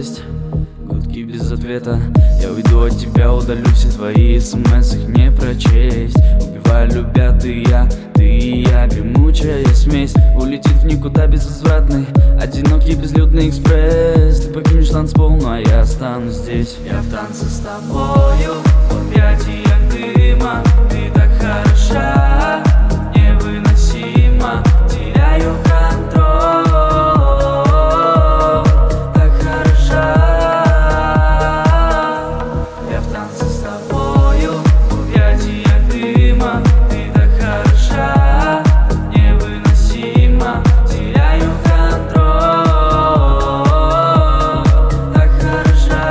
есть гудки без ответа. Я уйду от тебя, удалю все твои смс, их не прочесть. Убиваю, любя ты и я, гремучая смесь. Улетит в никуда безвозвратный, одинокий безлюдный экспресс. Ты покинешь танцпол, но я останусь здесь. Я в танце с тобою, в объятиях дыма. Ты так хороша, невыносимо, теряю контроль. Так хороша. Я в танце с тобою, в объятиях дыма. Ты так хороша, невыносимо, теряю контроль. Так хороша.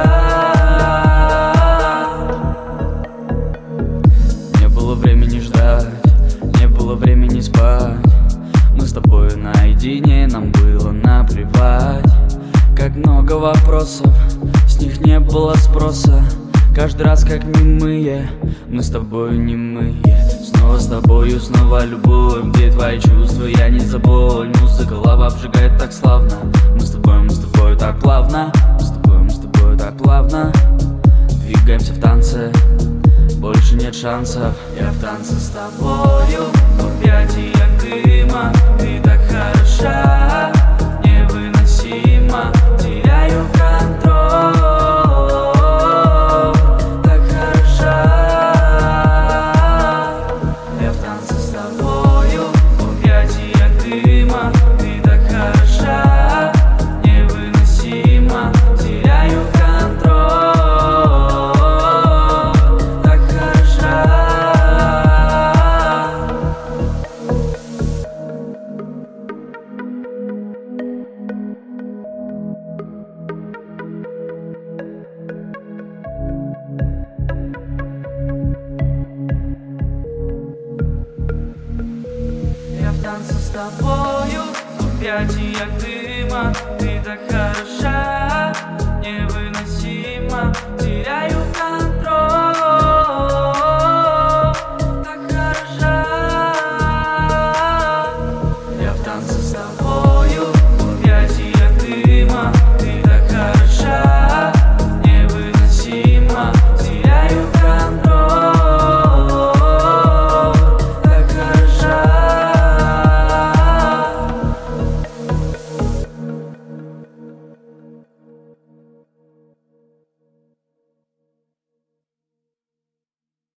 Не было времени ждать, не было времени спать. Мы с тобой наедине, нам было наплевать. Как много вопросов, с них не было спроса. Каждый раз как немые, мы с тобой немые. Снова с тобою, снова любовь. Где твои чувства, я не заболь. Музыка, лава обжигает так славно. Мы с тобой так плавно. Мы с тобой так плавно. Двигаемся в танце, больше нет шансов. Я в танце с тобою, в объятиях дыма. Ты так хороша, невыносимо, теряю контроль. Так хороша. Я в танце с тобою, в объятиях дыма. Ты так хороша, невыносимо, теряю контроль. Так хороша. Я в танце с тобою, в объятиях дыма. Ты так хороша.